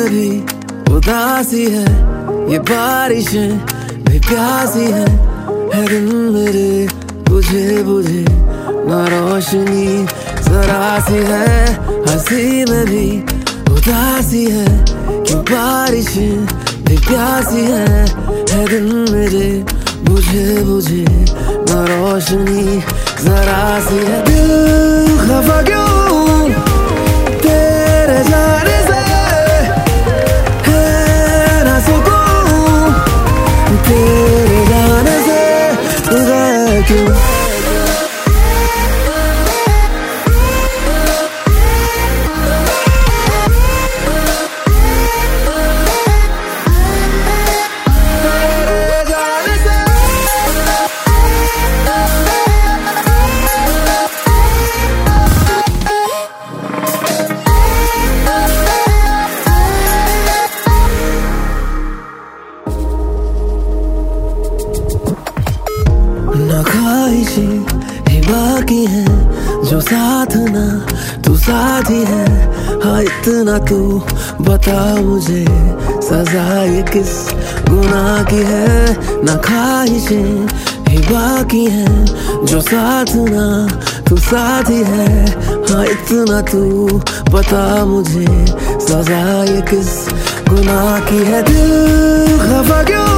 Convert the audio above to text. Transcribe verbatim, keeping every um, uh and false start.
में भी उदासी है, ये बारिशें भी प्यासी है, है दिन मेरे बुझे बुझे ना रोशनी जरा सी है, हंसी में भी उदासी है, क्यों बारिशें भी प्यासी है, है दिन मेरे बुझे बुझे ना रोशनी जरा सी है। दिल खफा क्यों तेरे जाने से, है ना सुकून तेरे जाने से, गया क्यों। ना ख्वाहिशें ही बाकी हैं जो साथ ना तू साथ ही है, हाँ इतना तू बता मुझे सजा ये किस गुनाह की है। ना ख्वाहिशें ही बाकी हैं जो साथ ना तू साथ ही है, हाँ इतना तू बता मुझे सजा ये किस गुनाह की है। दिल खफा क्यों